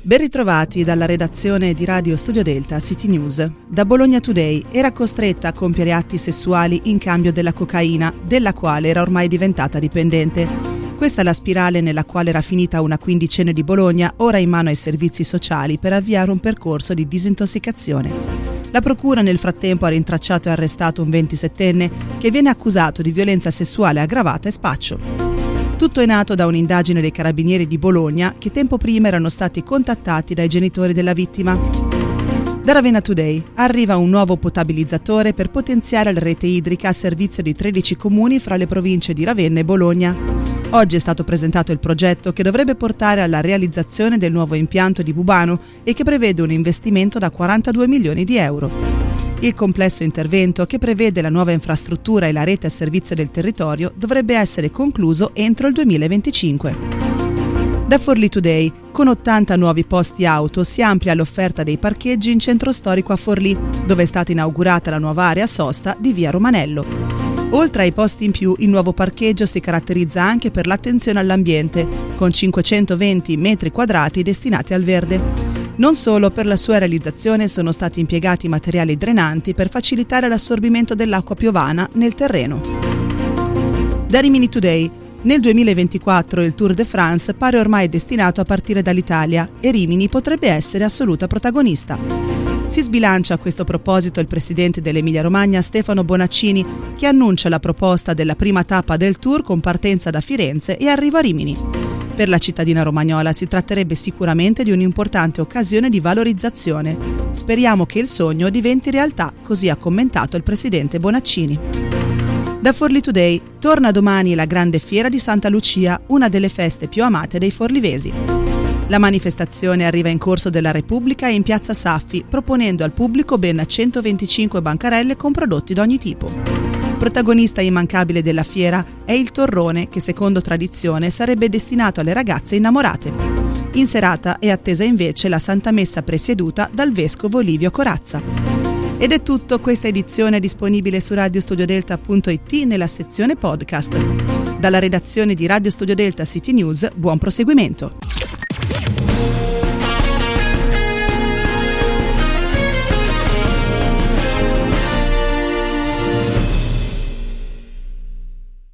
Ben ritrovati dalla redazione di Radio Studio Delta City News. Da Bologna Today era costretta a compiere atti sessuali in cambio della cocaina, della quale era ormai diventata dipendente. Questa è la spirale nella quale era finita una quindicenne di Bologna, ora in mano ai servizi sociali per avviare un percorso di disintossicazione. La procura nel frattempo ha rintracciato e arrestato un 27enne che viene accusato di violenza sessuale aggravata e spaccio. Tutto è nato da un'indagine dei carabinieri di Bologna che tempo prima erano stati contattati dai genitori della vittima. Da Ravenna Today arriva un nuovo potabilizzatore per potenziare la rete idrica a servizio di 13 comuni fra le province di Ravenna e Bologna. Oggi è stato presentato il progetto che dovrebbe portare alla realizzazione del nuovo impianto di Bubano e che prevede un investimento da 42 milioni di euro. Il complesso intervento, che prevede la nuova infrastruttura e la rete a servizio del territorio, dovrebbe essere concluso entro il 2025. Da Forlì Today, con 80 nuovi posti auto si amplia l'offerta dei parcheggi in centro storico a Forlì, dove è stata inaugurata la nuova area sosta di via Romanello. Oltre ai posti in più, il nuovo parcheggio si caratterizza anche per l'attenzione all'ambiente, con 520 metri quadrati destinati al verde. Non solo, per la sua realizzazione sono stati impiegati materiali drenanti per facilitare l'assorbimento dell'acqua piovana nel terreno. Da Rimini Today, nel 2024 il Tour de France pare ormai destinato a partire dall'Italia e Rimini potrebbe essere assoluta protagonista. Si sbilancia a questo proposito il presidente dell'Emilia-Romagna Stefano Bonaccini, che annuncia la proposta della prima tappa del Tour con partenza da Firenze e arrivo a Rimini. Per la cittadina romagnola si tratterebbe sicuramente di un'importante occasione di valorizzazione. Speriamo che il sogno diventi realtà, così ha commentato il presidente Bonaccini. Da Forlì Today torna domani la grande fiera di Santa Lucia, una delle feste più amate dei forlivesi. La manifestazione arriva in Corso della Repubblica e in Piazza Saffi, proponendo al pubblico ben 125 bancarelle con prodotti d'ogni tipo. Protagonista immancabile della fiera è il torrone, che secondo tradizione sarebbe destinato alle ragazze innamorate. In serata è attesa invece la Santa Messa presieduta dal vescovo Livio Corazza. Ed è tutto, questa edizione è disponibile su radiostudiodelta.it nella sezione podcast. Dalla redazione di Radio Studio Delta City News, buon proseguimento.